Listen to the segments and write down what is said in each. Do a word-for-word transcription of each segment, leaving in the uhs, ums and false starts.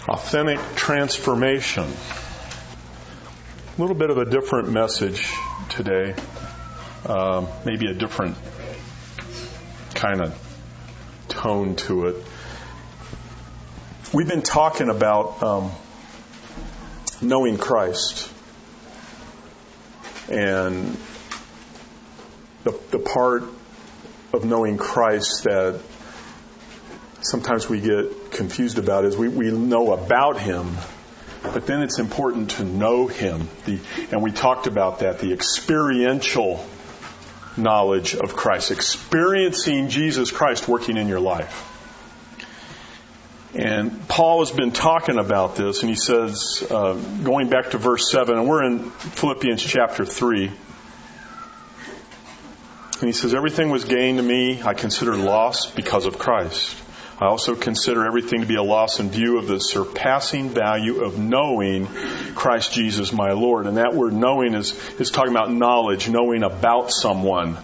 Authentic transformation. A little bit of a different message today. Um, maybe a different kind of tone to it. We've been talking about um, knowing Christ. And the, the part of knowing Christ that sometimes we get confused about is we, we know about Him, but then it's important to know Him. The, and we talked about that, the experiential knowledge of Christ, experiencing Jesus Christ working in your life. And Paul has been talking about this, and he says, uh, going back to verse seven, and we're in Philippians chapter three, and he says, everything was gain to me, I consider loss because of Christ. I also consider everything to be a loss in view of the surpassing value of knowing Christ Jesus my Lord. And that word knowing is, is talking about knowledge, knowing about someone.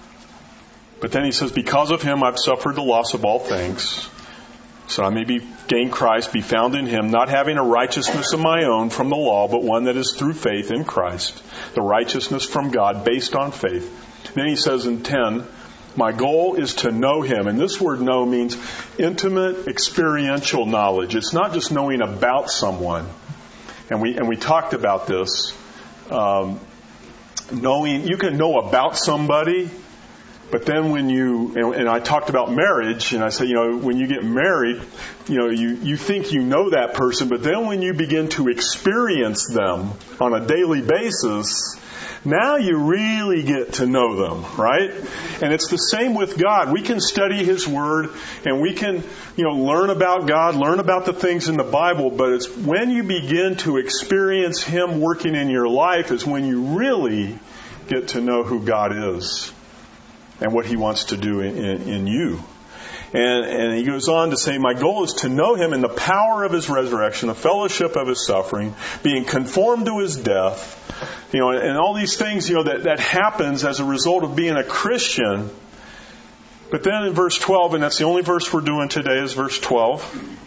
But then he says, because of Him I've suffered the loss of all things, so I may be gain Christ, be found in Him, not having a righteousness of my own from the law, but one that is through faith in Christ, the righteousness from God based on faith. Then he says in ten, my goal is to know Him. And this word know means intimate, experiential knowledge. It's not just knowing about someone. And we and we talked about this. Um, knowing, you can know about somebody, but then when you, and, and I talked about marriage, and I said, you know, when you get married, you know, you, you think you know that person, but then when you begin to experience them on a daily basis, now you really get to know them, right? And it's the same with God. We can study His Word and we can, you know, learn about God, learn about the things in the Bible, but it's when you begin to experience Him working in your life is when you really get to know who God is and what He wants to do in, in, in you. And, and he goes on to say, my goal is to know Him in the power of His resurrection, the fellowship of His suffering, being conformed to His death, you know, and all these things, you know, that, that happens as a result of being a Christian. But then in verse twelve, and that's the only verse we're doing today is verse twelve,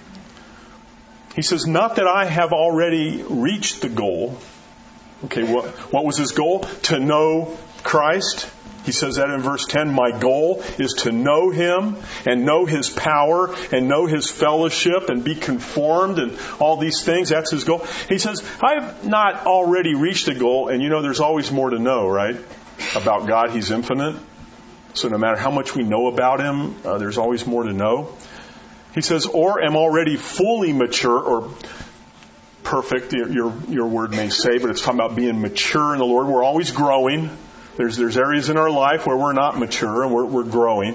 he says, not that I have already reached the goal. Okay, what, what was his goal? To know Christ. He says that in verse ten, my goal is to know Him and know His power and know His fellowship and be conformed and all these things. That's his goal. He says, I've not already reached the goal, and you know there's always more to know, right? About God, He's infinite. So no matter how much we know about Him, uh, there's always more to know. He says, or am already fully mature or perfect, your, your word may say, but it's talking about being mature in the Lord. We're always growing. There's there's areas in our life where we're not mature and we're, we're growing.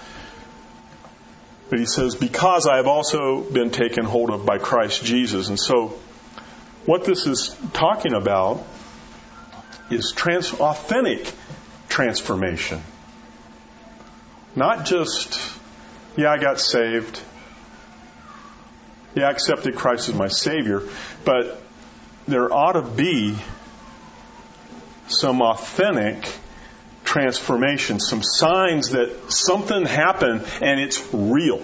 But he says, because I have also been taken hold of by Christ Jesus. And so what this is talking about is trans, authentic transformation. Not just, yeah, I got saved. Yeah, I accepted Christ as my Savior. But there ought to be some authentic transformation, some signs that something happened and it's real.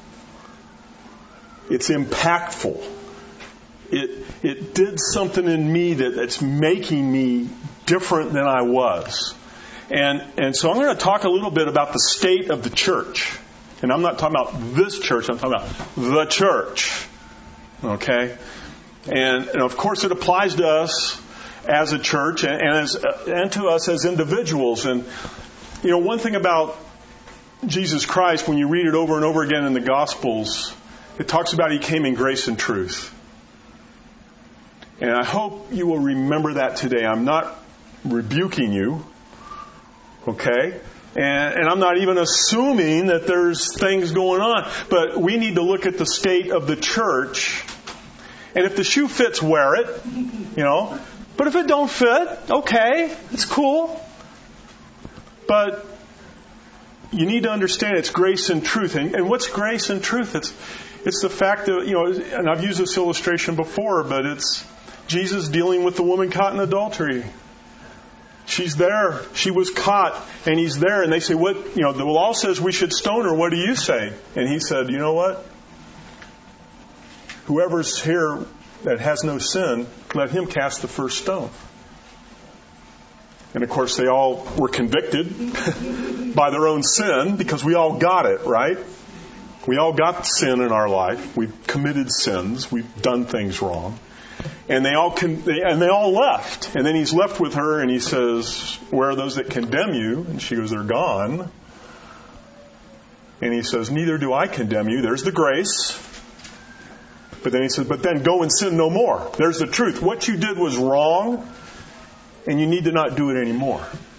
It's impactful. It it did something in me that, that's making me different than I was. And and so I'm going to talk a little bit about the state of the church. And I'm not talking about this church, I'm talking about the church. Okay? And, and of course it applies to us as a church and, and as and to us as individuals. And you know, one thing about Jesus Christ, when you read it over and over again in the Gospels, it talks about He came in grace and truth. And I hope you will remember that today. I'm not rebuking you, okay? And, and I'm not even assuming that there's things going on. But we need to look at the state of the church. And if the shoe fits, wear it, you know. But if it don't fit, okay, it's cool. But you need to understand it's grace and truth. And, and what's grace and truth? It's it's the fact that, you know, and I've used this illustration before, but it's Jesus dealing with the woman caught in adultery. She's there. She was caught, and He's there. And they say, what, you know, the law says we should stone her. What do you say? And He said, you know what? whoever's here that has no sin, let him cast the first stone. And of course, they all were convicted by their own sin because we all got it, right? We all got sin in our life. We've committed sins. We've done things wrong. And they all con- they, and they all left. And then he's left with her and he says, "Where are those that condemn you?" And she goes, "They're gone." And he says, "Neither do I condemn you." There's the grace. But then he says, "But then go and sin no more." There's the truth. What you did was wrong, and you need to not do it anymore.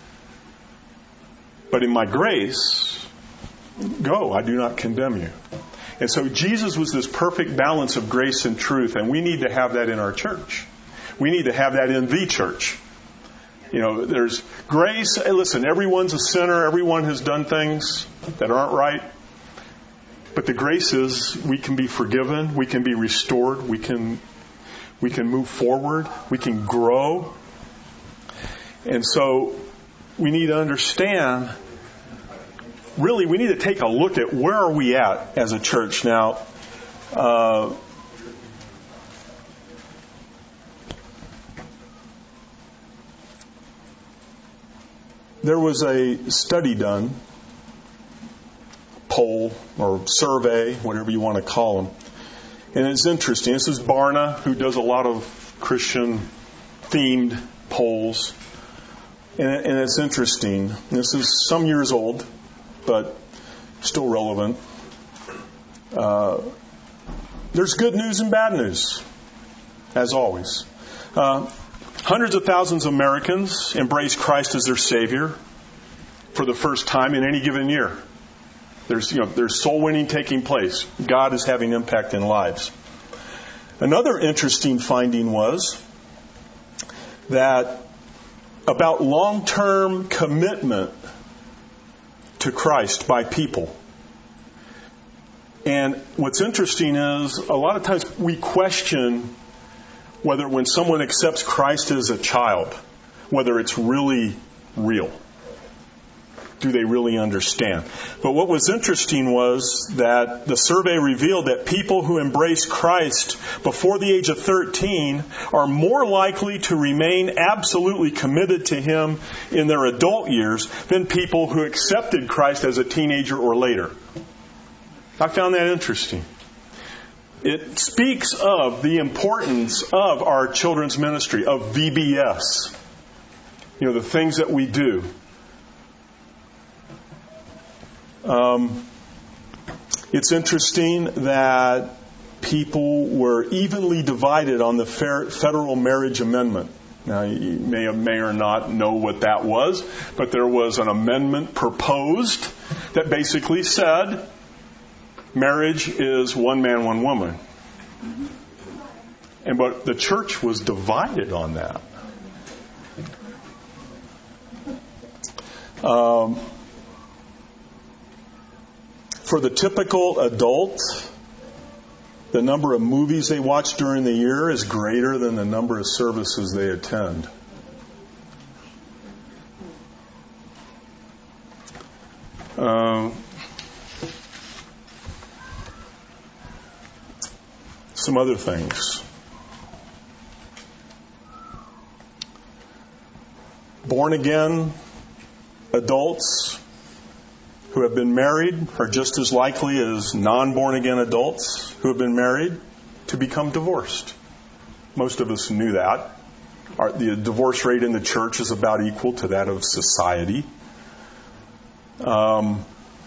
But in my grace, go. I do not condemn you. And so Jesus was this perfect balance of grace and truth, and we need to have that in our church. We need to have that in the church. You know, there's grace. Hey, listen, everyone's a sinner. Everyone has done things that aren't right. But the grace is we can be forgiven. We can be restored. We can, we can move forward. We can grow. And so we need to understand, really, we need to take a look at where are we at as a church now. Uh, there was a study done, poll or survey, whatever you want to call them. And it's interesting. This is Barna, who does a lot of Christian-themed polls. And, and it's interesting. This is some years old, but still relevant. Uh, there's good news and bad news, as always. Uh, hundreds of thousands of Americans embrace Christ as their Savior for the first time in any given year. There's, you know, there's soul winning taking place. God is having impact in lives. Another interesting finding was that about long-term commitment to Christ by people. And what's interesting is a lot of times we question whether when someone accepts Christ as a child, whether it's really real. Do they really understand? But what was interesting was that the survey revealed that people who embrace Christ before the age of thirteen are more likely to remain absolutely committed to Him in their adult years than people who accepted Christ as a teenager or later. I found that interesting. It speaks of the importance of our children's ministry, of V B S. You know, the things that we do. Um, it's interesting that people were evenly divided on the federal marriage amendment. Now, you may or may or not know what that was, but there was an amendment proposed that basically said marriage is one man, one woman. And but the church was divided on that. Um, For the typical adult, the number of movies they watch during the year is greater than the number of services they attend. Uh, some other things. Born again adults who have been married are just as likely as non-born again adults who have been married to become divorced. Most of us knew that. Our, the divorce rate in the church is about equal to that of society. Um,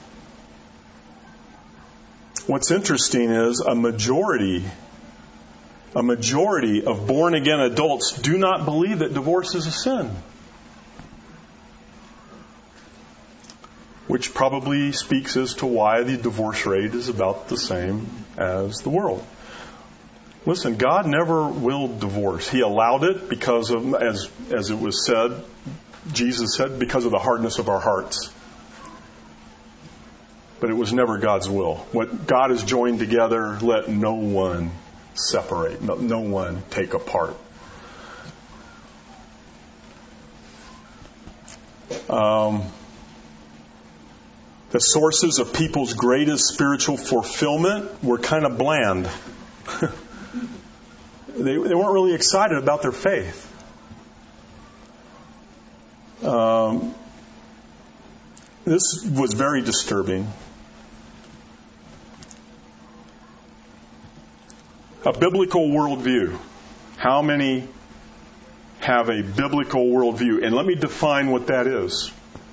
what's interesting is a majority, a majority of born again adults do not believe that divorce is a sin. Which probably speaks as to why the divorce rate is about the same as the world. Listen, God never willed divorce. He allowed it because of, as as it was said, Jesus said, because of the hardness of our hearts. But it was never God's will. What God has joined together, let no one separate, no, no one take apart. Um... The sources of people's greatest spiritual fulfillment were kind of bland. they, they weren't really excited about their faith. Um, this was very disturbing. A biblical worldview. How many have a biblical worldview? And let me define what that is.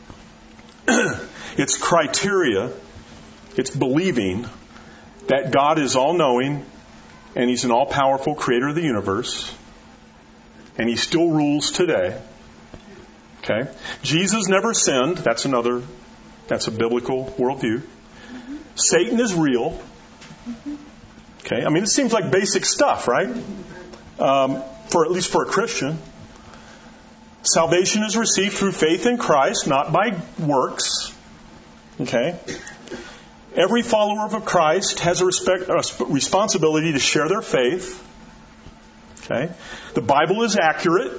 It's criteria, it's believing that God is all-knowing and He's an all-powerful creator of the universe, and He still rules today. Okay? Jesus never sinned. That's another, that's a biblical worldview. Satan is real. Okay? I mean, it seems like basic stuff, right? Um, for at least for a Christian. Salvation is received through faith in Christ, not by works. Okay? Every follower of Christ has a, respect, a responsibility to share their faith. Okay? The Bible is accurate.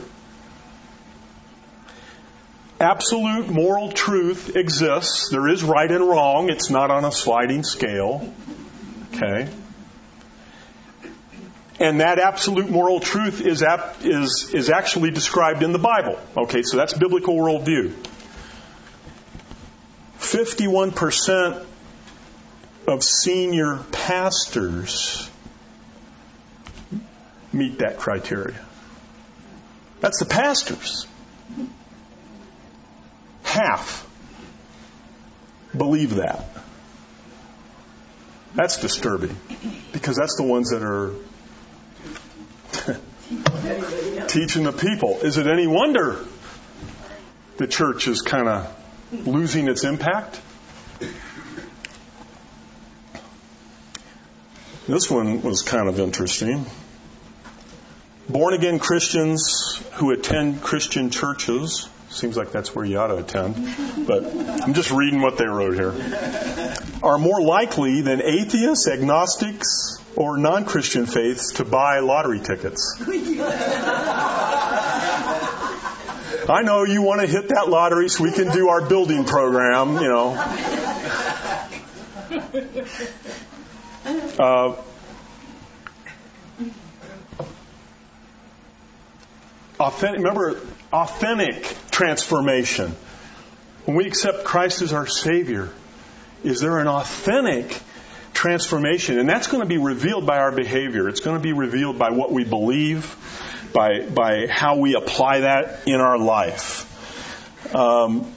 Absolute moral truth exists. There is right and wrong. It's not on a sliding scale. Okay? And that absolute moral truth is ap- is is actually described in the Bible. Okay, so that's biblical worldview. fifty-one percent of senior pastors meet that criteria. That's the pastors. Half believe that. That's disturbing, because that's the ones that are teaching the people. Is it any wonder the church is kind of losing its impact? This one was kind of interesting. Born-again Christians who attend Christian churches, seems like that's where you ought to attend, but I'm just reading what they wrote here, are more likely than atheists, agnostics, or non-Christian faiths to buy lottery tickets. I know you want to hit that lottery so we can do our building program, you know. Uh, authentic, remember, authentic transformation. When we accept Christ as our Savior, is there an authentic transformation? And that's going to be revealed by our behavior. It's going to be revealed by what we believe, by by how we apply that in our life. Um,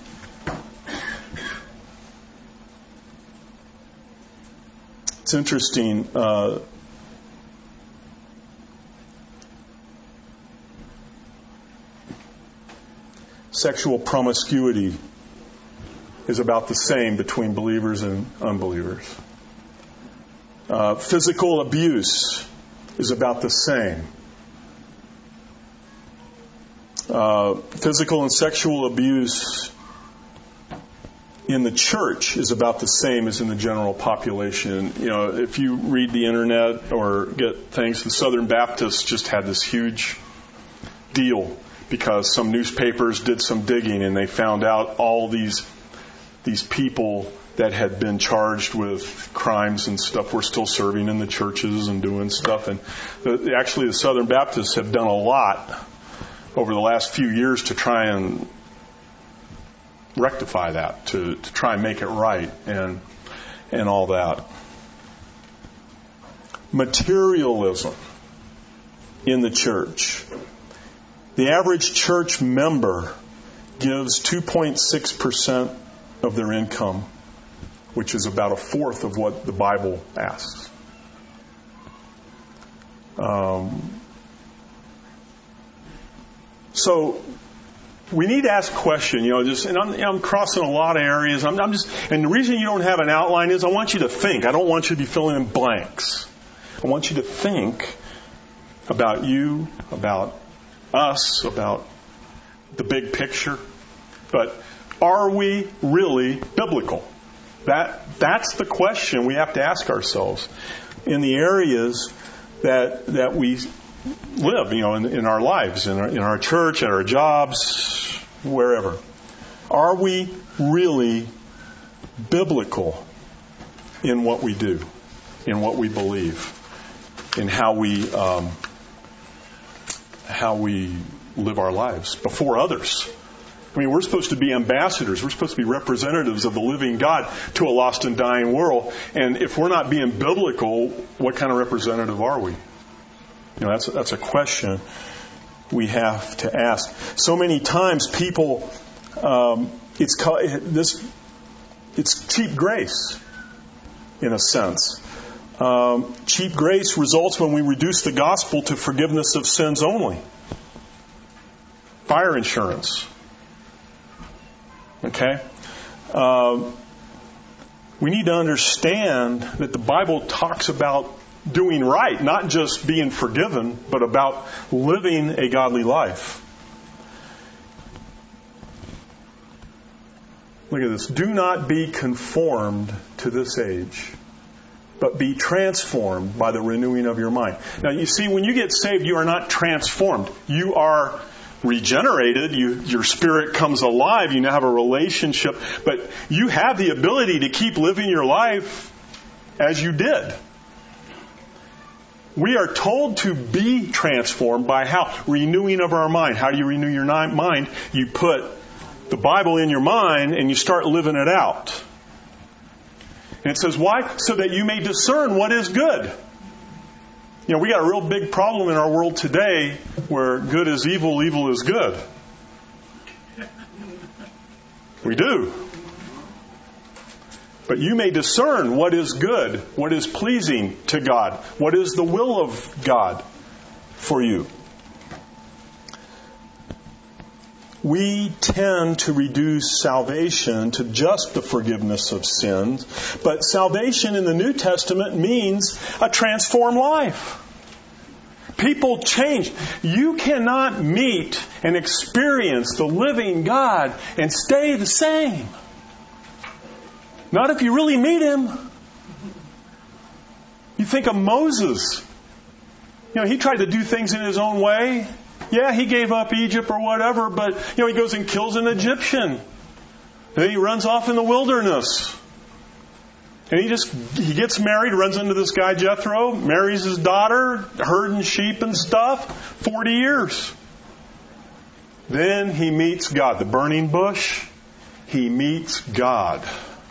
it's interesting. Uh, sexual promiscuity is about the same between believers and unbelievers. Uh, physical abuse is about the same. Uh, physical and sexual abuse in the church is about the same as in the general population. You know, if you read the internet or get things, the Southern Baptists just had this huge deal because some newspapers did some digging and they found out all these these people that had been charged with crimes and stuff were still serving in the churches and doing stuff. And the, actually the Southern Baptists have done a lot over the last few years to try and rectify that, to, to try and make it right and and all that. Materialism in the church. The average church member gives two point six percent of their income, which is about a fourth of what the Bible asks. Um, so we need to ask a question, you know, just, and I'm, I'm crossing a lot of areas. I'm, I'm just, and the reason you don't have an outline is I want you to think. I don't want you to be filling in blanks. I want you to think about you, about us, about the big picture. But are we really biblical? That that's the question we have to ask ourselves in the areas that that we live, you know, in, in our lives, in our, in our church, at our jobs, wherever. Are we really biblical in what we do, in what we believe, in how we um, how we live our lives before others. I mean, we're supposed to be ambassadors. We're supposed to be representatives of the living God to a lost and dying world. And if we're not being biblical, what kind of representative are we? You know, that's that's a question we have to ask. So many times, people, um, it's this, it's cheap grace, in a sense. Um, cheap grace results when we reduce the gospel to forgiveness of sins only. Fire insurance. Okay? Uh, we need to understand that the Bible talks about doing right, not just being forgiven, but about living a godly life. Look at this. Do not be conformed to this age, but be transformed by the renewing of your mind. Now, you see, when you get saved, you are not transformed. You are regenerated. You, your spirit comes alive. You now have a relationship. But you have the ability to keep living your life as you did. We are told to be transformed by how? Renewing of our mind. How do you renew your mind? You put the Bible in your mind and you start living it out. And it says, why? So that you may discern what is good. You know, we got a real big problem in our world today where good is evil, evil is good. We do. But you may discern what is good, what is pleasing to God, what is the will of God for you. We tend to reduce salvation to just the forgiveness of sins, but salvation in the New Testament means a transformed life. People change. You cannot meet and experience the living God and stay the same. Not if you really meet Him. You think of Moses. You know, he tried to do things in his own way. Yeah, he gave up Egypt or whatever, but, you know, he goes and kills an Egyptian. Then he runs off in the wilderness. And he just, he gets married, runs into this guy Jethro, marries his daughter, herding sheep and stuff, forty years. Then he meets God. The burning bush, he meets God.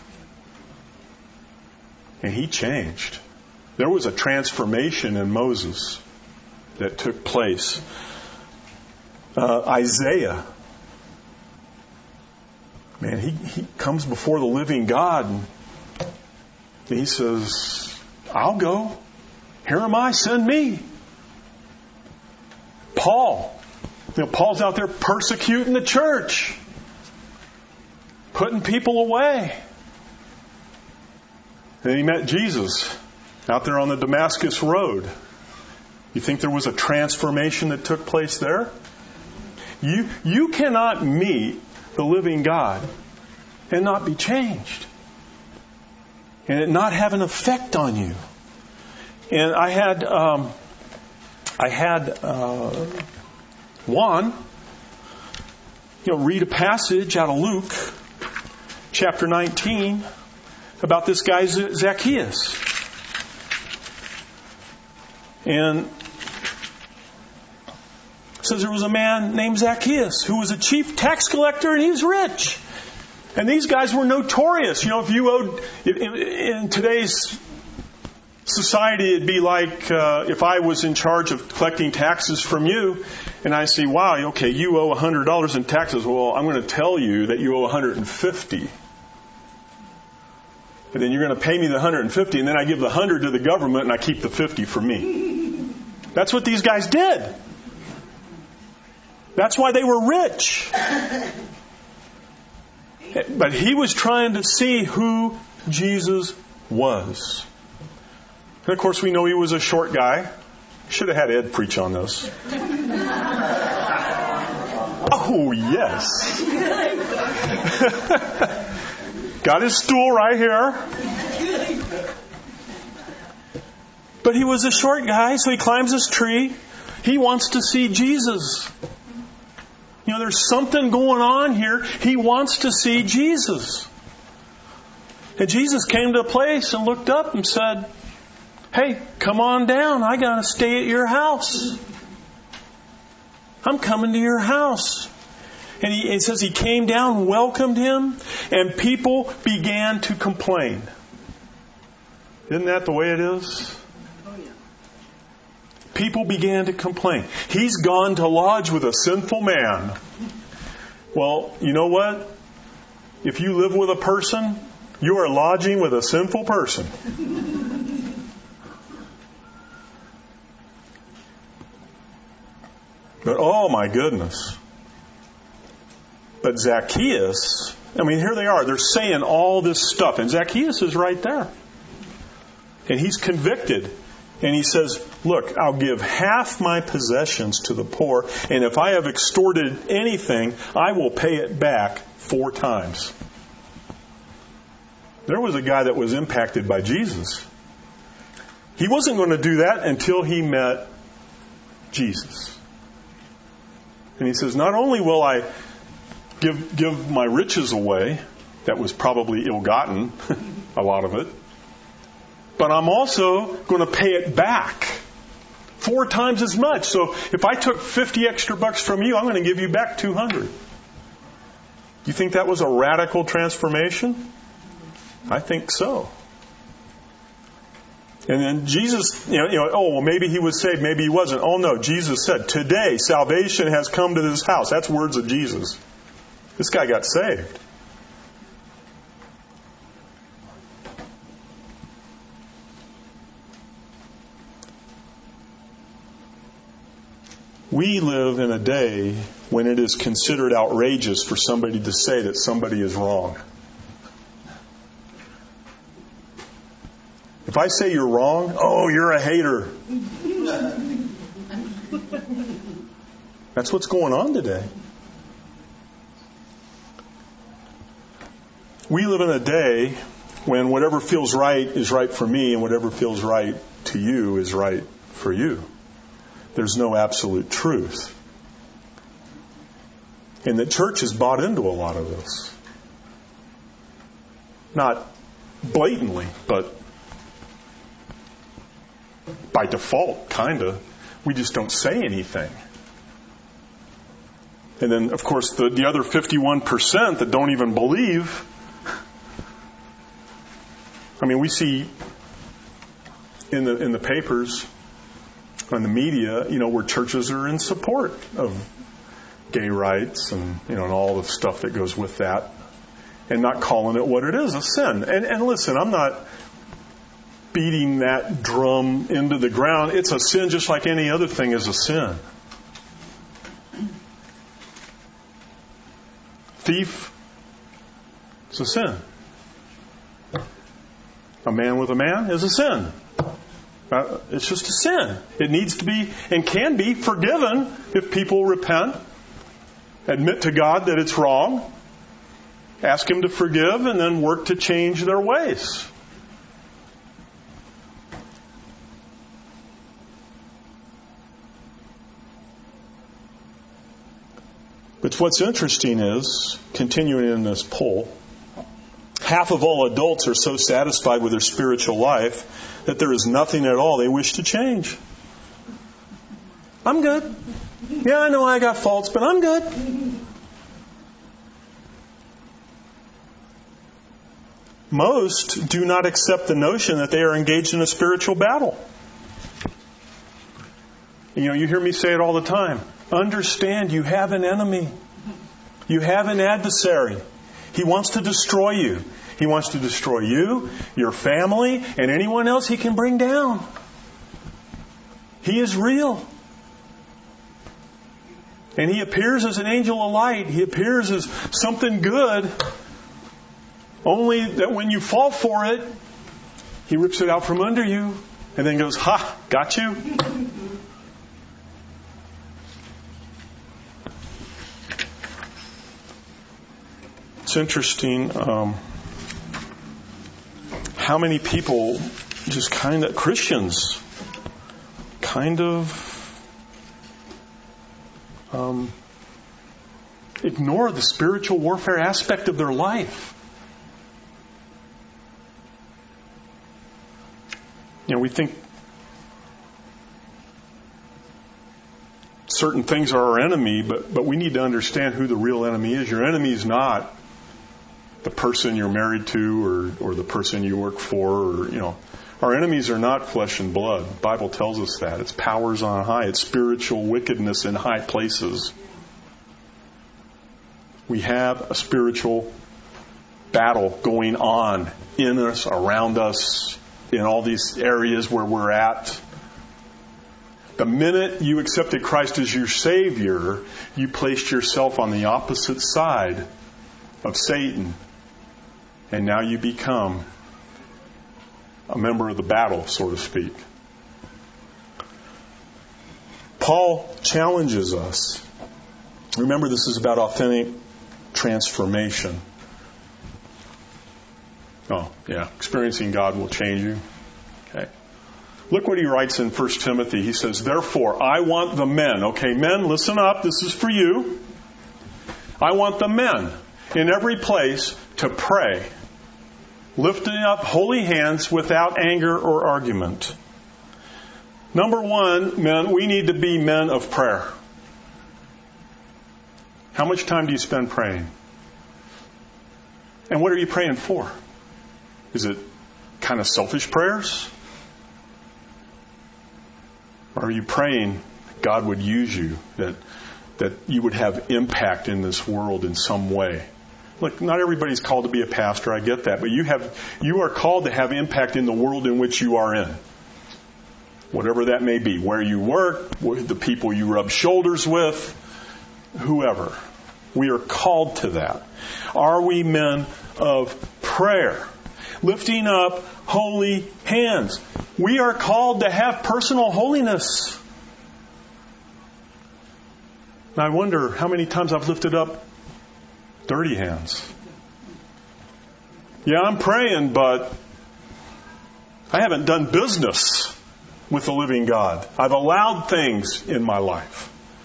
And he changed. There was a transformation in Moses that took place. Uh, Isaiah, man, he, he comes before the living God and he says, I'll go. Here am I, send me. Paul, you know, Paul's out there persecuting the church, putting people away. And he met Jesus out there on the Damascus Road. You think there was a transformation that took place there? You, you cannot meet the living God and not be changed. And it not have an effect on you. And I had, um, I had uh, Juan, you know, read a passage out of Luke, chapter nineteen, about this guy Zacchaeus. And it says there was a man named Zacchaeus who was a chief tax collector and he was rich. And these guys were notorious. You know, if you owed, in today's society, it'd be like uh, if I was in charge of collecting taxes from you, and I say, wow, okay, you owe one hundred dollars in taxes. Well, I'm going to tell you that you owe one hundred fifty dollars. And then you're going to pay me the one hundred fifty dollars, and then I give the one hundred dollars to the government, and I keep the fifty dollars for me. That's what these guys did. That's why they were rich. But he was trying to see who Jesus was. And of course, we know he was a short guy. Should have had Ed preach on this. Oh, yes. Got his stool right here. But he was a short guy, so he climbs this tree. He wants to see Jesus. You know, there's something going on here. He wants to see Jesus. And Jesus came to a place and looked up and said, hey, come on down. I got to stay at your house. I'm coming to your house. And he, it says he came down, welcomed him, and people began to complain. Isn't that the way it is? People began to complain. He's gone to lodge with a sinful man. Well, you know what? If you live with a person, you are lodging with a sinful person. But oh my goodness. But Zacchaeus, I mean, here they are. They're saying all this stuff. And Zacchaeus is right there. And he's convicted. And he says, look, I'll give half my possessions to the poor. And if I have extorted anything, I will pay it back four times. There was a guy that was impacted by Jesus. He wasn't going to do that until he met Jesus. And he says, not only will I give give my riches away, that was probably ill-gotten, a lot of it, but I'm also going to pay it back four times as much. So if I took fifty extra bucks from you, I'm going to give you back two hundred. You think that was a radical transformation? I think so. And then Jesus, you know, you know, oh, well, maybe he was saved, maybe he wasn't. Oh, no, Jesus said, today salvation has come to this house. That's words of Jesus. This guy got saved. We live in a day when it is considered outrageous for somebody to say that somebody is wrong. If I say you're wrong, oh, you're a hater. That's what's going on today. We live in a day when whatever feels right is right for me and whatever feels right to you is right for you. There's no absolute truth. And the church has bought into a lot of this. Not blatantly, but by default, kind of. We just don't say anything. And then, of course, the, the other fifty-one percent that don't even believe. I mean, we see in the in the papers, on the media, you know, where churches are in support of gay rights and, you know, and all the stuff that goes with that, and not calling it what it is, a sin. And, and listen, I'm not beating that drum into the ground. It's a sin just like any other thing is a sin. Thief, it's a sin. A man with a man is a sin. Uh, it's just a sin. It needs to be and can be forgiven if people repent, admit to God that it's wrong, ask Him to forgive, and then work to change their ways. But what's interesting is, continuing in this poll, half of all adults are so satisfied with their spiritual life that there is nothing at all they wish to change. I'm good. Yeah, I know I got faults, but I'm good. Most do not accept the notion that they are engaged in a spiritual battle. You know, you hear me say it all the time. Understand you have an enemy. You have an adversary. He wants to destroy you. He wants to destroy you, your family, and anyone else he can bring down. He is real. And he appears as an angel of light. He appears as something good. Only that when you fall for it, he rips it out from under you and then goes, ha, got you. It's interesting um, how many people, just kind of Christians, kind of um, ignore the spiritual warfare aspect of their life. You know, we think certain things are our enemy, but, but we need to understand who the real enemy is. Your enemy is not the person you're married to or, or the person you work for. Or, you know, our enemies are not flesh and blood. The Bible tells us that. It's powers on high. It's spiritual wickedness in high places. We have a spiritual battle going on in us, around us, in all these areas where we're at. The minute you accepted Christ as your Savior, you placed yourself on the opposite side of Satan. And now you become a member of the battle, so to speak. Paul challenges us. Remember, this is about authentic transformation. Oh, yeah. Experiencing God will change you. Okay. Look what he writes in First Timothy. He says, therefore, I want the men. Okay, men, listen up. This is for you. I want the men in every place to pray, lifting up holy hands without anger or argument. Number one, men, we need to be men of prayer. How much time do you spend praying? And what are you praying for? Is it kind of selfish prayers? Or are you praying that God would use you, that that you would have impact in this world in some way? Look, not everybody's called to be a pastor, I get that, but you have you are called to have impact in the world in which you are in. Whatever that may be, where you work, the people you rub shoulders with, whoever. We are called to that. Are we men of prayer? Lifting up holy hands. We are called to have personal holiness. And I wonder how many times I've lifted up dirty hands. Yeah, I'm praying, but I haven't done business with the living God. I've allowed things in my life.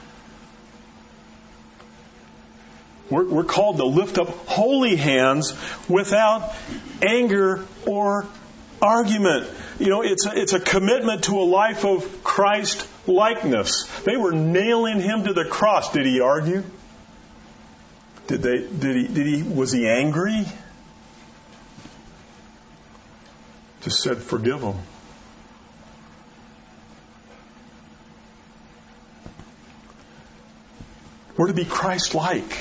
We're, we're called to lift up holy hands without anger or argument. You know, it's a, it's a commitment to a life of Christ likeness. They were nailing him to the cross. Did he argue? Did they? Did he? Did he? Was he angry? Just said, "Forgive them." We're to be Christ-like.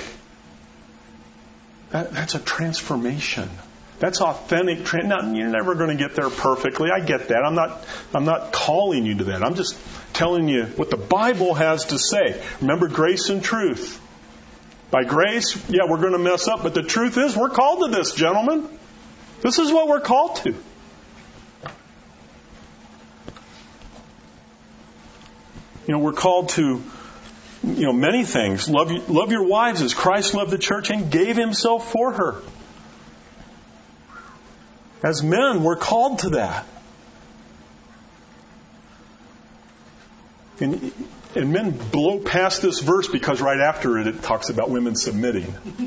That, that's a transformation. That's authentic. Tra- now, you're never going to get there perfectly. I get that. I'm not. I'm not calling you to that. I'm just telling you what the Bible has to say. Remember, grace and truth. By grace, yeah, we're going to mess up, but the truth is, we're called to this, gentlemen. This is what we're called to. You know, we're called to, you know, many things. Love, love your wives as Christ loved the church and gave himself for her. As men, we're called to that. And, and men blow past this verse because right after it, it talks about women submitting.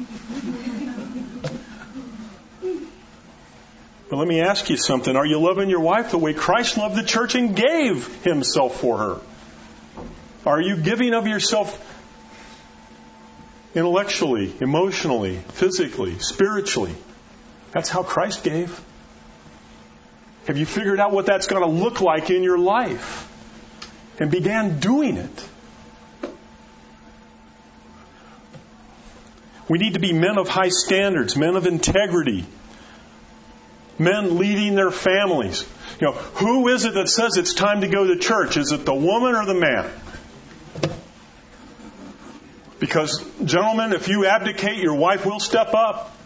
But let me ask you something. Are you loving your wife the way Christ loved the church and gave himself for her? Are you giving of yourself intellectually, emotionally, physically, spiritually? That's how Christ gave. Have you figured out what that's going to look like in your life? And began doing it. We need to be men of high standards, men of integrity, men leading their families. You know, who is it that says it's time to go to church? Is it the woman or the man? Because, gentlemen, if you abdicate, your wife will step up.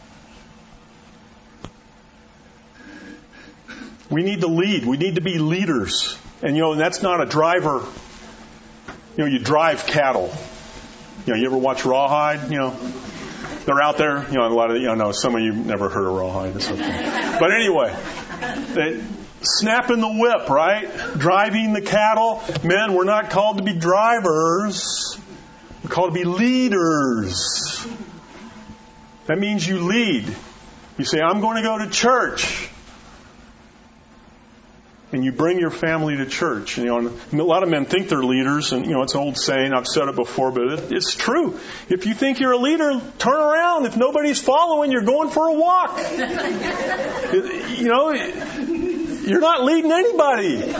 We need to lead. We need to be leaders. And, you know, that's not a driver. You know, you drive cattle. You know, you ever watch Rawhide? You know, they're out there. You know, a lot of, you know, some of you never heard of Rawhide. It's okay. But anyway, they, snapping the whip, right? Driving the cattle. Men, we're not called to be drivers. We're called to be leaders. That means you lead. You say, I'm going to go to church. and you bring your family to church. You know, and a lot of men think they're leaders, and you know it's an old saying. I've said it before, but it, it's true. If you think you're a leader, turn around. If nobody's following, you're going for a walk. You know, you're not leading anybody.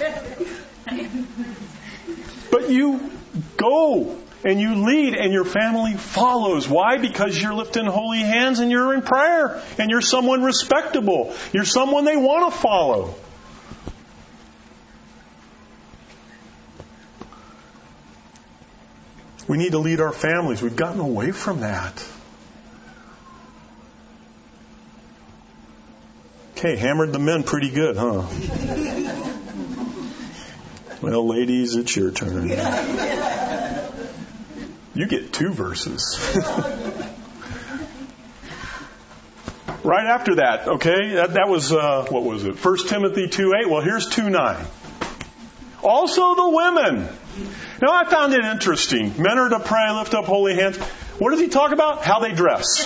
But you go and you lead, and your family follows. Why? Because you're lifting holy hands and you're in prayer, and you're someone respectable. You're someone they want to follow. We need to lead our families. We've gotten away from that. Okay, hammered the men pretty good, huh? Well, ladies, it's your turn. You get two verses. Right after that, okay, that, that was, uh, what was it? First Timothy two eight. Well, here's two nine. Also the women. Now, I found it interesting. Men are to pray, lift up holy hands. What does he talk about? How they dress.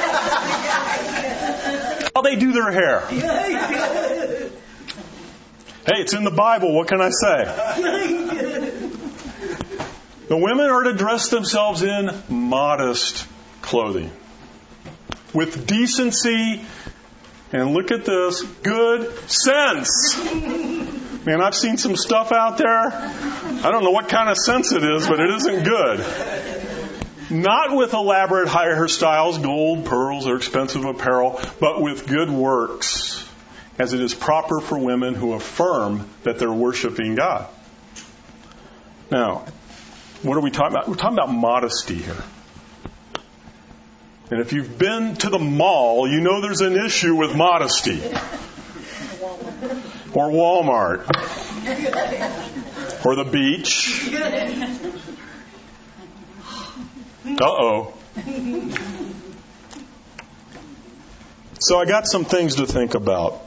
How they do their hair. Hey, it's in the Bible. What can I say? The women are to dress themselves in modest clothing. With decency, and look at this, good sense. Man, I've seen some stuff out there. I don't know what kind of sense it is, but it isn't good. Not with elaborate hairstyles, gold, pearls, or expensive apparel, but with good works, as it is proper for women who affirm that they're worshiping God. Now, what are we talking about? We're talking about modesty here. And if you've been to the mall, you know there's an issue with modesty. Or Walmart. Or the beach. Uh-oh. So I got some things to think about.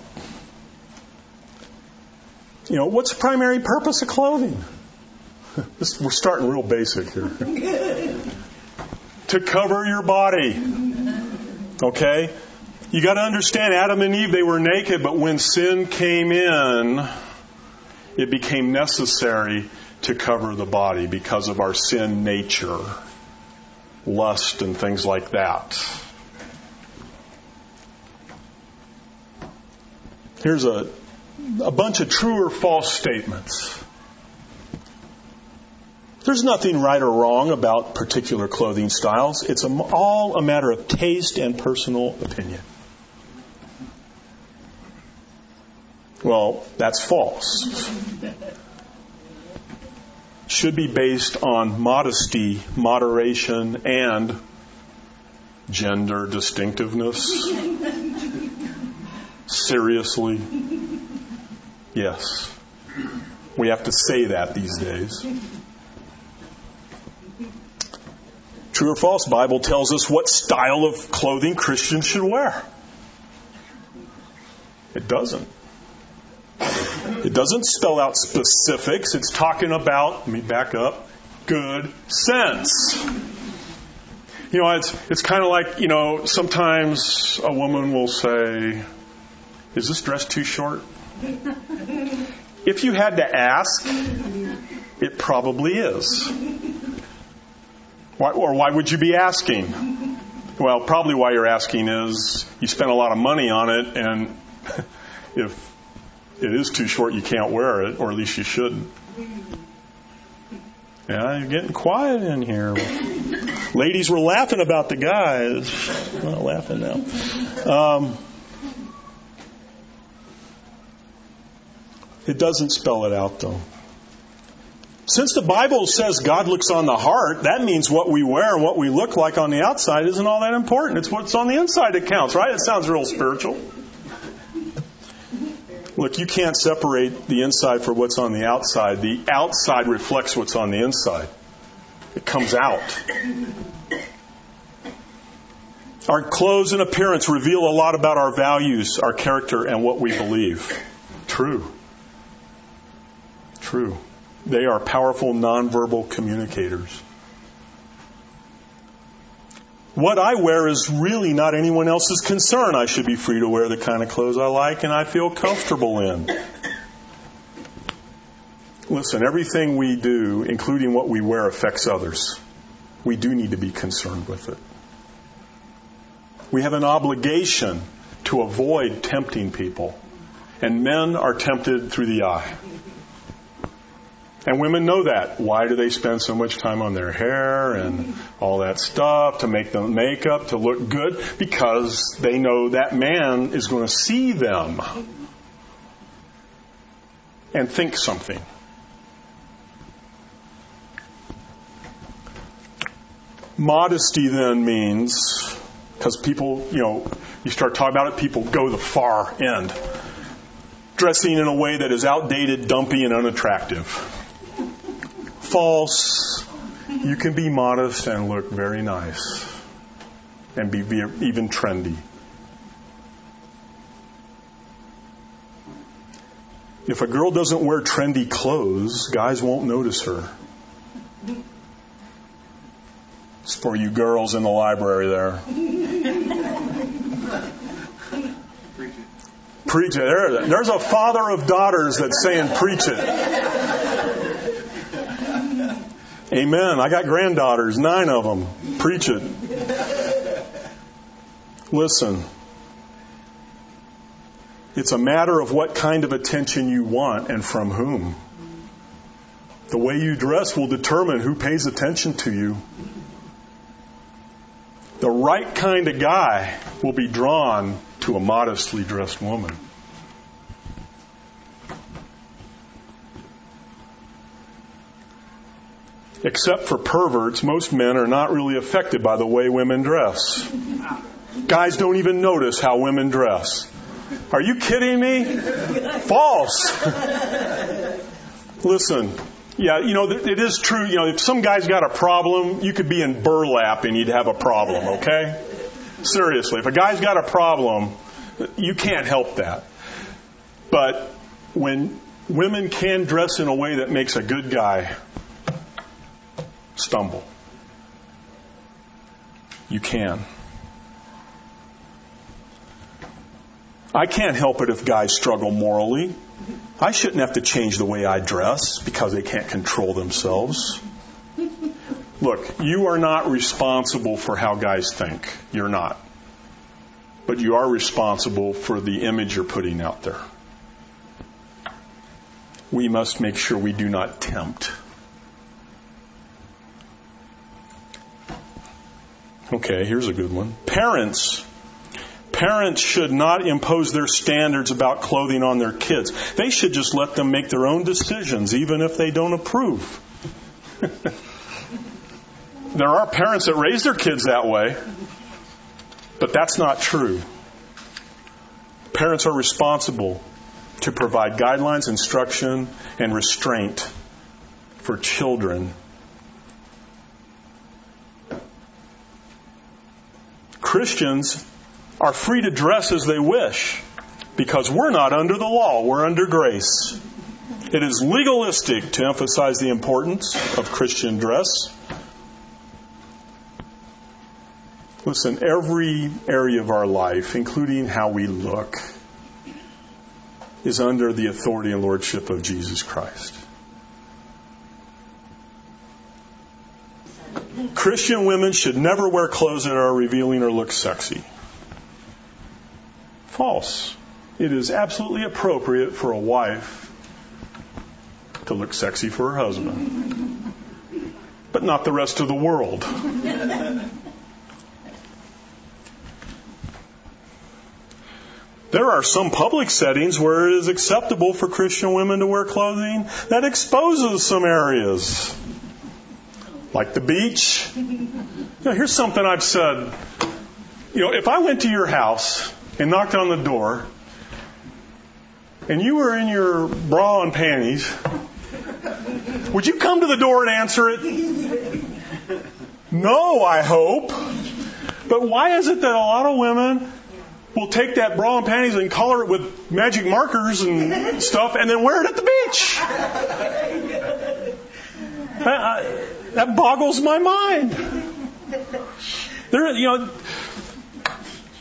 You know, what's the primary purpose of clothing? This, we're starting real basic here. To cover your body. Okay? You got to understand, Adam and Eve, they were naked, but when sin came in, it became necessary to cover the body because of our sin nature, lust and things like that. Here's a, a bunch of true or false statements. There's nothing right or wrong about particular clothing styles. It's a, all a matter of taste and personal opinion. Well, that's false. Should be based on modesty, moderation, and gender distinctiveness. Seriously? Yes. We have to say that these days. True or false, Bible tells us what style of clothing Christians should wear. It doesn't. It doesn't spell out specifics. It's talking about, let me back up, good sense. You know, it's it's kind of like, you know, sometimes a woman will say, is this dress too short? If you had to ask, it probably is. Why, or why would you be asking? Well, probably why you're asking is you spent a lot of money on it, and if it is too short, you can't wear it, or at least you shouldn't. Yeah, you're getting quiet in here. Ladies were laughing about the guys. I'm not laughing now. Um, it doesn't spell it out, though. Since the Bible says God looks on the heart, that means what we wear and what we look like on the outside isn't all that important. It's what's on the inside that counts, right? It sounds real spiritual. Look, you can't separate the inside from what's on the outside. The outside reflects what's on the inside. It comes out. Our clothes and appearance reveal a lot about our values, our character, and what we believe. True. True. They are powerful nonverbal communicators. What I wear is really not anyone else's concern. I should be free to wear the kind of clothes I like and I feel comfortable in. Listen, everything we do, including what we wear, affects others. We do need to be concerned with it. We have an obligation to avoid tempting people. And men are tempted through the eye. And women know that. Why do they spend so much time on their hair and all that stuff to make the makeup, to look good? Because they know that man is going to see them and think something. Modesty then means, because people, you know, you start talking about it, people go the far end. Dressing in a way that is outdated, dumpy, and unattractive. False. You can be modest and look very nice. And be even trendy. If a girl doesn't wear trendy clothes, guys won't notice her. It's for you girls in the library there. Preach it. There, there's a father of daughters that's saying, preach it. Amen. I got granddaughters, nine of them. Preach it. Listen. It's a matter of what kind of attention you want and from whom. The way you dress will determine who pays attention to you. The right kind of guy will be drawn to a modestly dressed woman. Except for perverts, most men are not really affected by the way women dress. Guys don't even notice how women dress. Are you kidding me? False. Listen. Yeah, you know, it is true. You know, if some guy's got a problem, you could be in burlap and he'd have a problem, okay? Seriously, if a guy's got a problem, you can't help that. But when women can dress in a way that makes a good guy stumble, you can. I can't help it if guys struggle morally. I shouldn't have to change the way I dress because they can't control themselves. Look, you are not responsible for how guys think. You're not. But you are responsible for the image you're putting out there. We must make sure we do not tempt. Okay, here's a good one. Parents. Parents should not impose their standards about clothing on their kids. They should just let them make their own decisions, even if they don't approve. There are parents that raise their kids that way, but that's not true. Parents are responsible to provide guidelines, instruction, and restraint for children. Christians are free to dress as they wish because we're not under the law, we're under grace. It is legalistic to emphasize the importance of Christian dress. Listen, every area of our life, including how we look, is under the authority and lordship of Jesus Christ. Christian women should never wear clothes that are revealing or look sexy. False. It is absolutely appropriate for a wife to look sexy for her husband, but not the rest of the world. There are some public settings where it is acceptable for Christian women to wear clothing that exposes some areas, like the beach. You know, here's something I've said. You know, if I went to your house and knocked on the door, and you were in your bra and panties, would you come to the door and answer it? No, I hope. But why is it that a lot of women will take that bra and panties and color it with magic markers and stuff and then wear it at the beach? That, I, that boggles my mind. There, you know,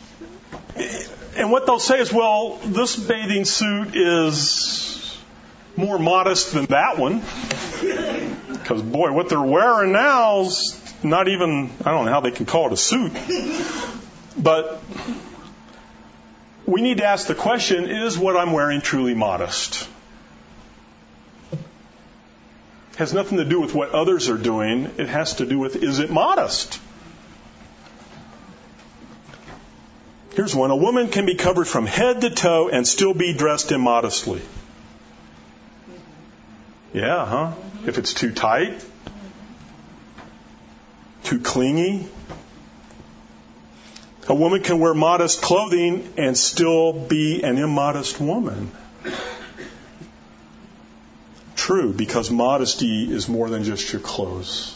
and what they'll say is, well, this bathing suit is more modest than that one. Because, boy, what they're wearing now is not even, I don't know how they can call it a suit. But we need to ask the question, is what I'm wearing truly modest? It has nothing to do with what others are doing. It has to do with, is it modest? Here's one. A woman can be covered from head to toe and still be dressed immodestly. Yeah, huh? If it's too tight, too clingy. A woman can wear modest clothing and still be an immodest woman. True, because modesty is more than just your clothes.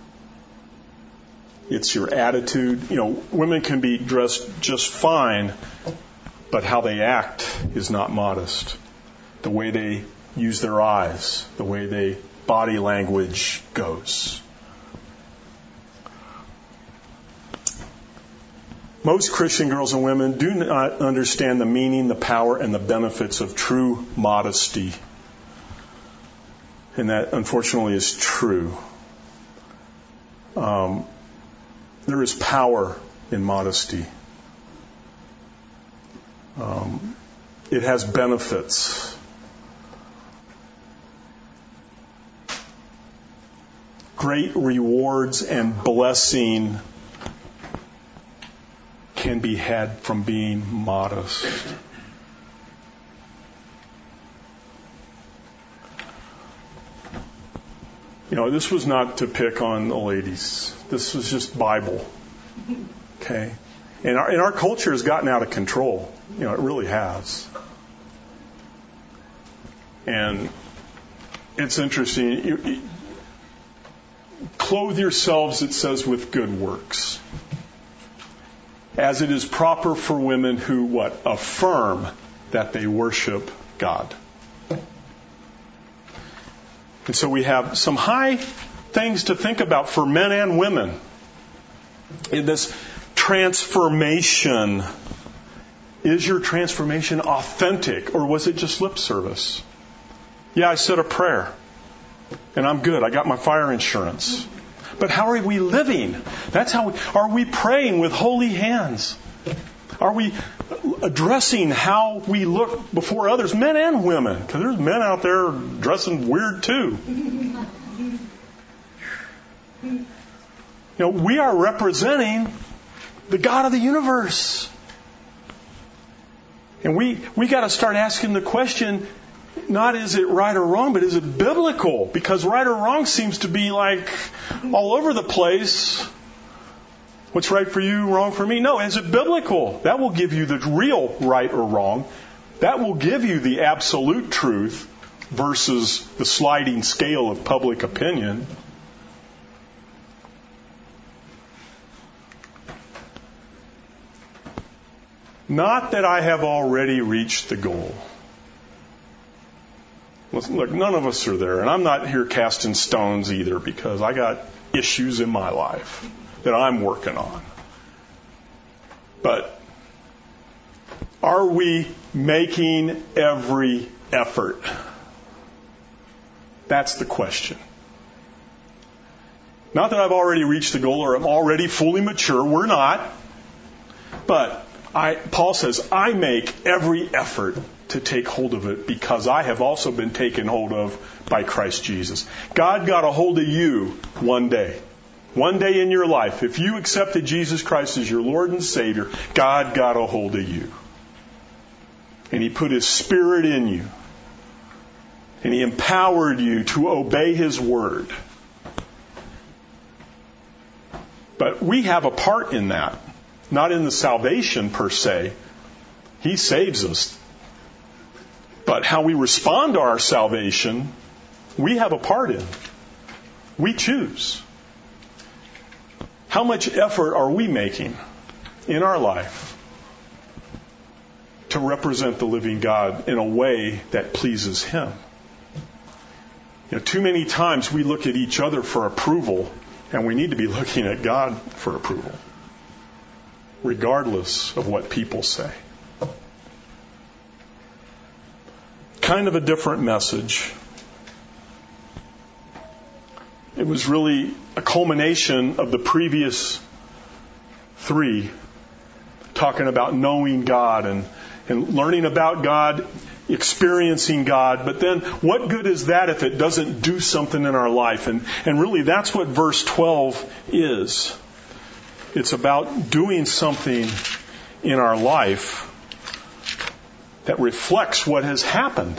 It's your attitude. You know, women can be dressed just fine, but how they act is not modest. The way they use their eyes, the way they body language goes. Most Christian girls and women do not understand the meaning, the power, and the benefits of true modesty. And that, unfortunately, is true. Um, there is power in modesty. Um, it has benefits. Great rewards and blessing can be had from being modest. You know, this was not to pick on the ladies. This was just Bible. Okay? And our, and our culture has gotten out of control. You know, it really has. And it's interesting. You, you, clothe yourselves, it says, with good works, as it is proper for women who, what, affirm that they worship God. And so we have some high things to think about for men and women in this transformation. Is your transformation authentic, or was it just lip service? Yeah, I said a prayer, and I'm good. I got my fire insurance. But how are we living? That's how we, are we praying with holy hands? Are we addressing how we look before others, men and women? Because there's men out there dressing weird too. You know, we are representing the God of the universe. And we, we got to start asking the question, not is it right or wrong, but is it biblical? Because right or wrong seems to be like all over the place. What's right for you, wrong for me? No, is it biblical? That will give you the real right or wrong. That will give you the absolute truth versus the sliding scale of public opinion. Not that I have already reached the goal. Look, none of us are there, and I'm not here casting stones either, because I got issues in my life that I'm working on. But are we making every effort? That's the question. Not that I've already reached the goal or I'm already fully mature. We're not. But I, Paul says, I make every effort to take hold of it because I have also been taken hold of by Christ Jesus. God got a hold of you one day. One day in your life, if you accepted Jesus Christ as your Lord and Savior, God got a hold of you. And He put His Spirit in you. And He empowered you to obey His Word. But we have a part in that. Not in the salvation per se. He saves us. But how we respond to our salvation, we have a part in. We choose. How much effort are we making in our life to represent the living God in a way that pleases Him? You know, too many times we look at each other for approval, and we need to be looking at God for approval, regardless of what people say. kind of a different message. It was really a culmination of the previous three, talking about knowing God and, and learning about God, experiencing God. But then what good is that if it doesn't do something in our life? And, and really that's what verse twelve is. It's about doing something in our life that reflects what has happened.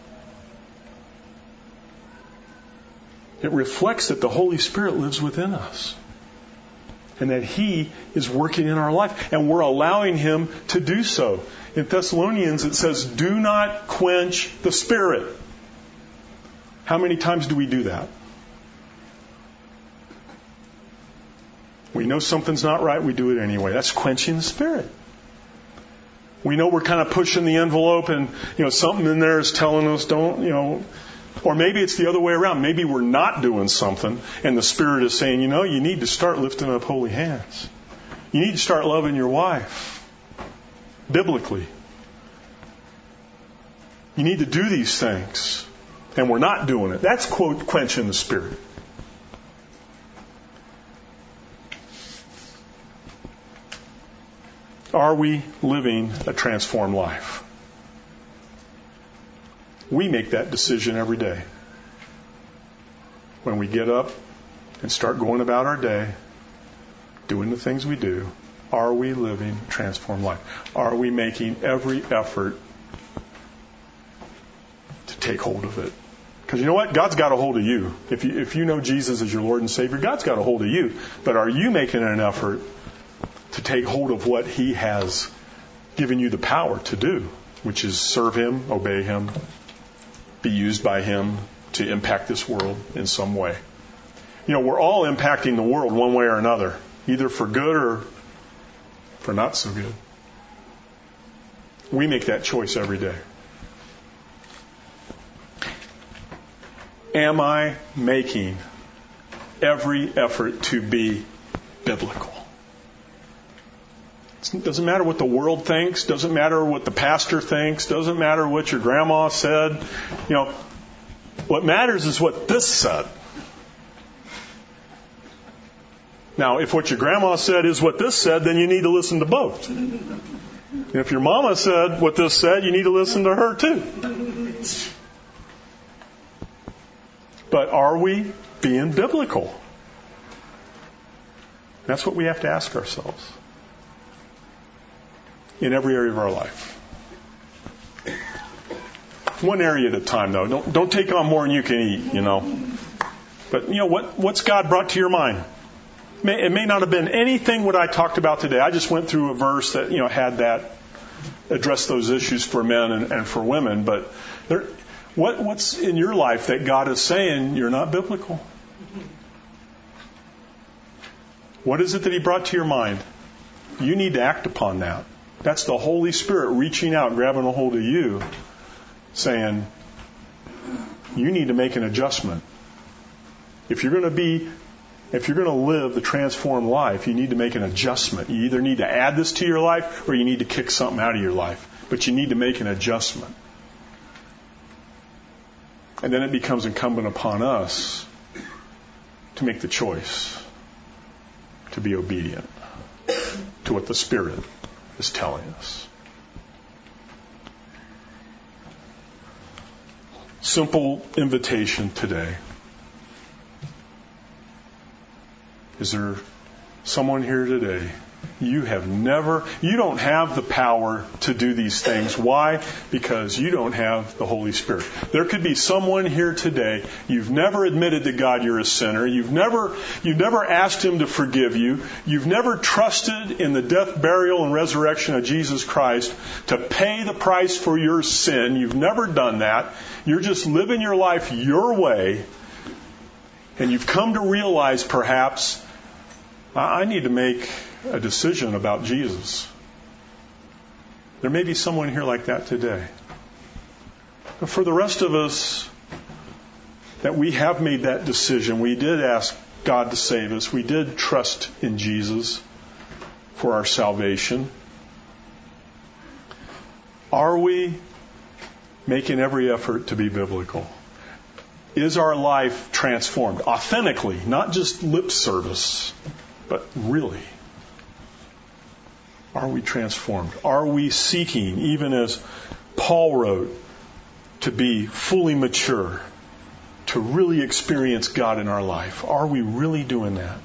It reflects that the Holy Spirit lives within us and that He is working in our life and we're allowing Him to do so. In Thessalonians it says, do not quench the Spirit. How many times do we do that? We know something's not right, we do it anyway. That's quenching the Spirit. We know we're kind of pushing the envelope and, you know, something in there is telling us don't, you know, or maybe it's the other way around. Maybe we're not doing something and the Spirit is saying, you know, you need to start lifting up holy hands. You need to start loving your wife biblically. You need to do these things and we're not doing it. That's, quote, quenching the Spirit. Are we living a transformed life? We make that decision every day. When we get up and start going about our day, doing the things we do, are we living a transformed life? Are we making every effort to take hold of it? Because you know what? God's got a hold of you. If you, if you know Jesus as your Lord and Savior, God's got a hold of you. But are you making an effort to take hold of what He has given you the power to do, which is serve Him, obey Him, be used by Him to impact this world in some way? You know, we're all impacting the world one way or another, either for good or for not so good. We make that choice every day. Am I making every effort to be biblical? It doesn't matter what the world thinks, doesn't matter what the pastor thinks, doesn't matter what your grandma said. You know, what matters is what this said. Now, if what your grandma said is what this said, then you need to listen to both. And if your mama said what this said, you need to listen to her too. But are we being biblical? That's what we have to ask ourselves. In every area of our life. One area at a time, though. Don't don't take on more than you can eat, you know. But, you know, what what's God brought to your mind? It may, it may not have been anything what I talked about today. I just went through a verse that, you know, had that, addressed those issues for men and, and for women. But there, what what's in your life that God is saying you're not biblical? What is it that He brought to your mind? You need to act upon that. That's the Holy Spirit reaching out, grabbing a hold of you, saying, you need to make an adjustment. If you're going to be, if you're going to live the transformed life, you need to make an adjustment. You either need to add this to your life or you need to kick something out of your life. But you need to make an adjustment. And then it becomes incumbent upon us to make the choice to be obedient to what the Spirit is telling us. Simple invitation today. Is there someone here today? You have never, you don't have the power to do these things. Why? Because you don't have the Holy Spirit. There could be someone here today, you've never admitted to God you're a sinner. You've never, you've never asked Him to forgive you. You've never trusted in the death, burial, and resurrection of Jesus Christ to pay the price for your sin. You've never done that. You're just living your life your way. And you've come to realize perhaps, I need to make a decision about Jesus. There may be someone here like that today. But for the rest of us, that we have made that decision. We did ask God to save us. We did trust in Jesus for our salvation. Are we making every effort to be biblical. Is our life transformed authentically, not just lip service, but really? Are we transformed? Are we seeking, even as Paul wrote, to be fully mature, to really experience God in our life? Are we really doing that?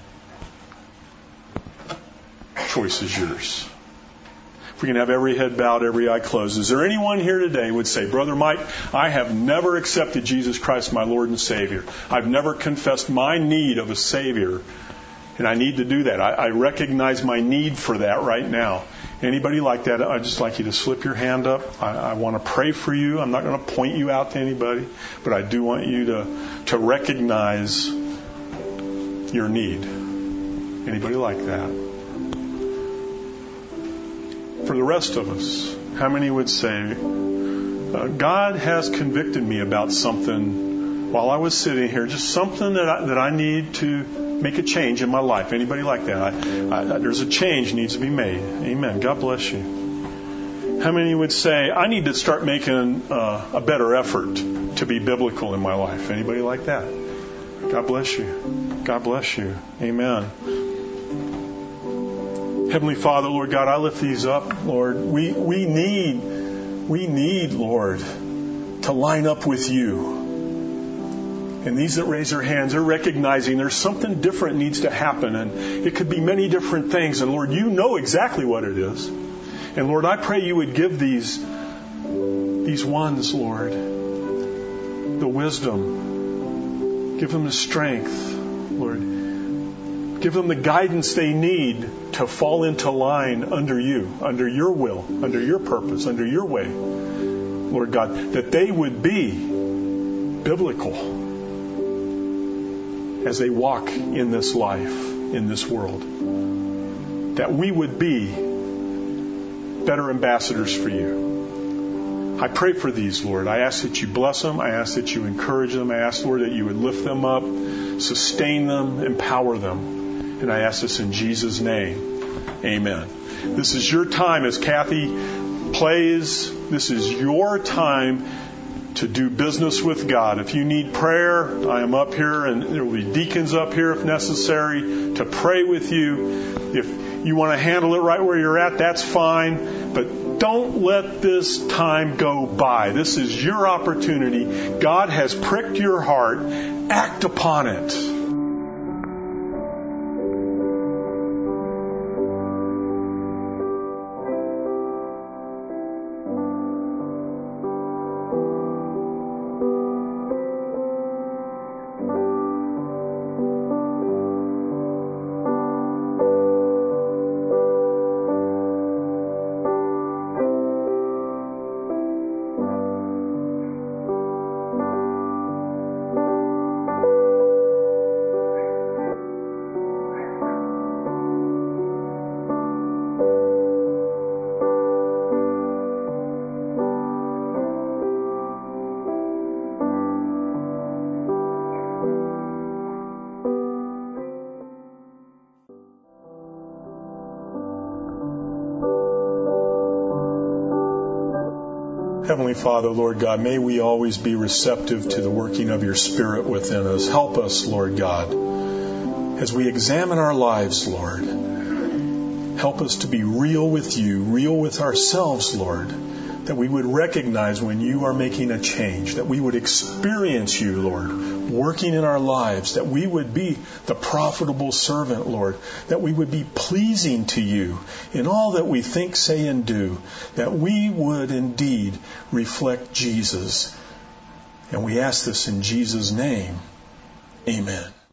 Choice is yours. If we can have every head bowed, every eye closed. Is there anyone here today who would say, Brother Mike, I have never accepted Jesus Christ, my Lord and Savior. I've never confessed my need of a Savior, and I need to do that. I, I recognize my need for that right now. Anybody like that, I'd just like you to slip your hand up. I, I want to pray for you. I'm not going to point you out to anybody, but I do want you to, to recognize your need. Anybody like that? For the rest of us, how many would say, uh, God has convicted me about something while I was sitting here, just something that I, that I need to make a change in my life? Anybody like that? I, I, there's a change needs to be made. Amen. God bless you. How many would say, I need to start making uh, a better effort to be biblical in my life? Anybody like that? God bless you. God bless you. Amen. Heavenly Father, Lord God, I lift these up, Lord. We we need, we need, Lord, to line up with you. And these that raise their hands, they're recognizing there's something different needs to happen. And it could be many different things. And Lord, you know exactly what it is. And Lord, I pray you would give these, these ones, Lord, the wisdom. Give them the strength, Lord. Give them the guidance they need to fall into line under you, under your will, under your purpose, under your way. Lord God, that they would be biblical as they walk in this life, in this world. That we would be better ambassadors for you. I pray for these, Lord. I ask that you bless them. I ask that you encourage them. I ask, Lord, that you would lift them up, sustain them, empower them. And I ask this in Jesus' name. Amen. This is your time as Kathy plays. This is your time to do business with God. If you need prayer, I am up here, and there will be deacons up here if necessary to pray with you. If you want to handle it right where you're at, that's fine. But don't let this time go by. This is your opportunity. God has pricked your heart. Act upon it. Heavenly Father, Lord God, may we always be receptive to the working of your Spirit within us. Help us, Lord God, as we examine our lives, Lord. Help us to be real with you, real with ourselves, Lord, that we would recognize when you are making a change, that we would experience you, Lord, working in our lives, that we would be the profitable servant, Lord, that we would be pleasing to you in all that we think, say, and do, that we would indeed reflect Jesus. And we ask this in Jesus' name. Amen.